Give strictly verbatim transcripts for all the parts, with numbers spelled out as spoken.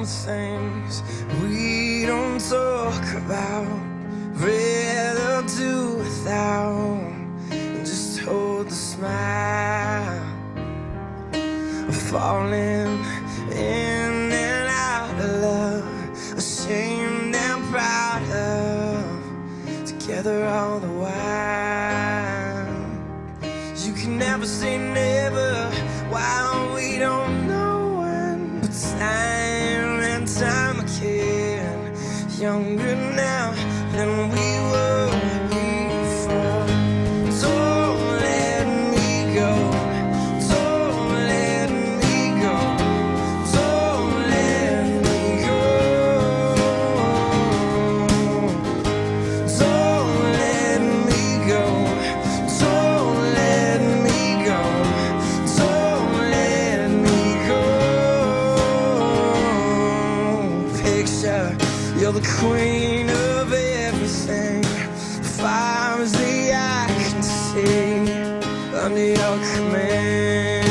the things we don't talk about. Rather do without and just hold the smile. Falling in and out of love, ashamed and proud of, together all the while. You can never say never while we don't know when, but time and time again, younger now than we were before. Don't let me go. Don't let me go. Don't let me go. Don't let me go. Don't let me go. Don't let me go. Picture you're the queen of everything, far as the eye can see, under your command.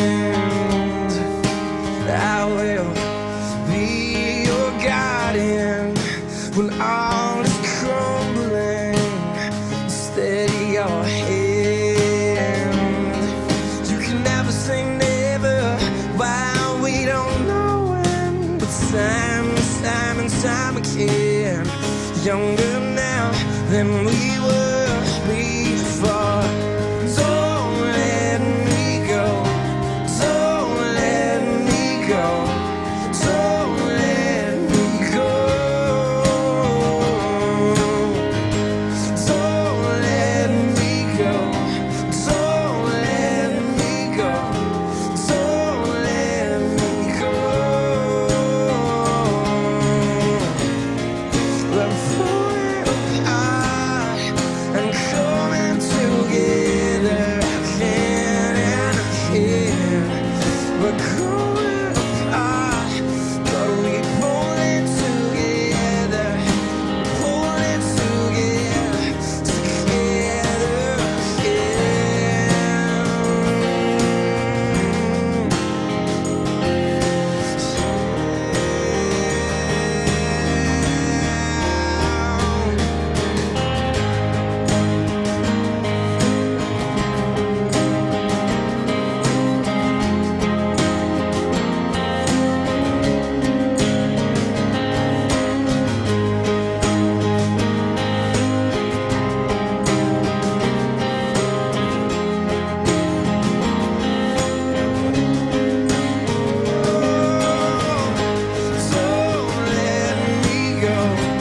I will be your guardian when all is crumbling. Steady your hand. You can never say never while we don't know when, but time and time and time again, younger now than we were before. Don't let me go. Don't let me go. Don't let me go. Don't let me go. Don't let me go. Don't let me go. We're falling apart and coming together again and again. We're growing apart, but we pull it together, pull it together, together Don't let me go.